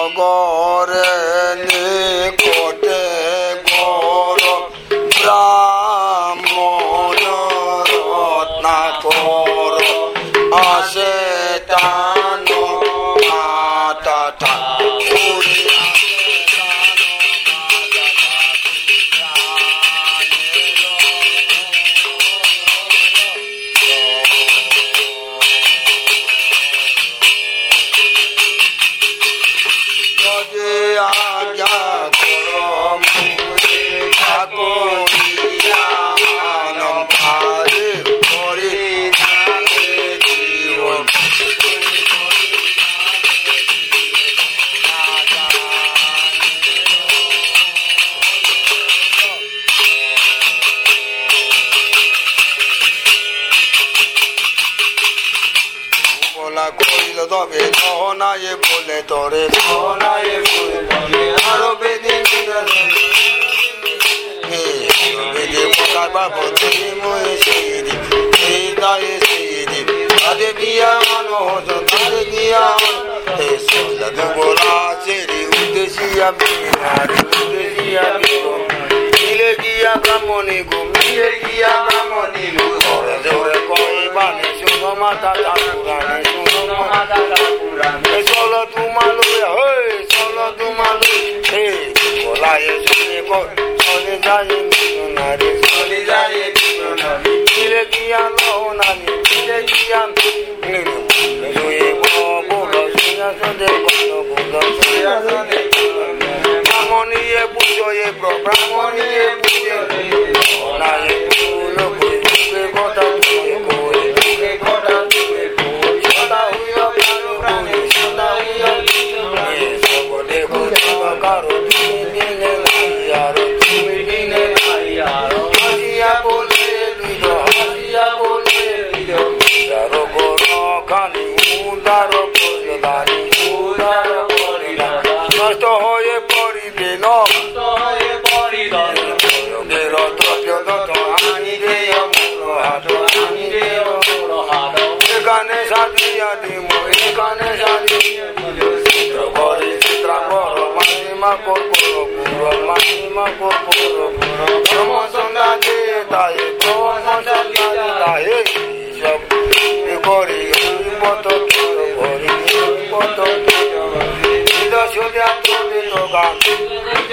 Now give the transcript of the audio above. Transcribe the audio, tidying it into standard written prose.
গরে নিকটে গর ব্রাহ্মণ রত্নাকর আসে টান মাতা কইল তবে নহনায় বলে তোরে নহনায় বলে আরো বেদে বেদে পকার বাবু তুমি ময়ে সেইদি এই দায়ে সেইদি আদে বিয়া মনোজ তারে দিয়া হে সোলা দুবলা সেরি উদ্দেশিয়া বিহারে উদ্দেশিয়া মিলে গিয়া ব্রাহ্মণী গো মিলে গিয়া ব্রাহ্মণী গো জোরে জোরে কইবানে শুনো মাতা ঠাকুরানে শুনো মাতা ঠাকুরানে চলো তোমালো হে চলো তোমালো হে বলায়ে শুনে কর চলে যায় মিশনারি চলে যায় মিশনারি মিলে গিয়া লোনানি মিলে গিয়া জয়ে বলো শুনা সদে বলো বলো শুনা সদে ব্রাহ্মণীয়ে পুজোয়ে ব্রাহ্মণীয়ে পুজোয়ে নায়ে পুলো কইবে কথা তুই কই তুই কথা তুই কই সদা হইও প্রাণে সদা হইও এ সবলে কইবা কারো তুমি দিনে আর তুমি দিনে আর হাসিয়া বলে দিও হাসিয়া বলে দিও দারো গোনো কানি উদারো কইলানি উদারো কইলা নষ্ট হয়ে পড়িবে নষ্ট হয়ে পড়িবে যোগের দ্রব্য দত আনি দে অমর হাত আনি দে অমর হাত এখানে সাজিয়া দিম এখানে সাজিয়া দিল চিত্র করে চিত্রাঙ্গর মাসিমা কর্পূর পুর মাসিমা কর্পূর পুর ব্রহ্ম সন্ধ্যা দে তাই ব্রহ্ম সন্ধ্যা তাই সব করি পত করি পত সোজা তোলে তো গান